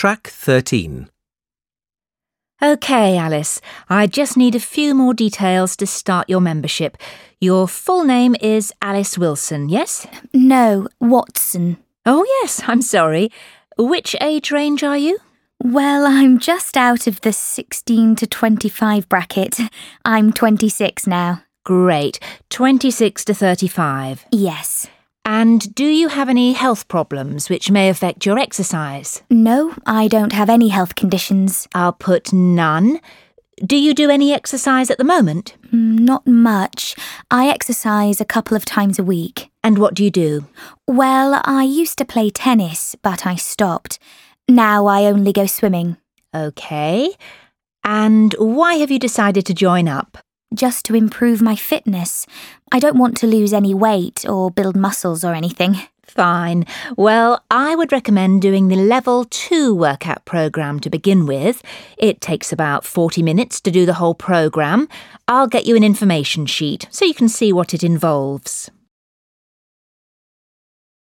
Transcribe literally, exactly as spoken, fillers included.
Track thirteen. OK, Alice, I just need a few more details to start your membership. Your full name is Alice Wilson, yes? No, Watson. Oh, yes, I'm sorry. Which age range are you? Well, I'm just out of the sixteen to twenty-five bracket. I'm twenty-six now. Great. twenty-six to thirty-five. Yes. And do you have any health problems which may affect your exercise? No, I don't have any health conditions. I'll put none. Do you do any exercise at the moment? Not much. I exercise a couple of times a week. And what do you do? Well, I used to play tennis, but I stopped. Now I only go swimming. OK. And why have you decided to join up? Just to improve my fitness. I don't want to lose any weight or build muscles or anything. Fine. Well, I would recommend doing the Level two workout programme to begin with. It takes about forty minutes to do the whole programme. I'll get you an information sheet so you can see what it involves.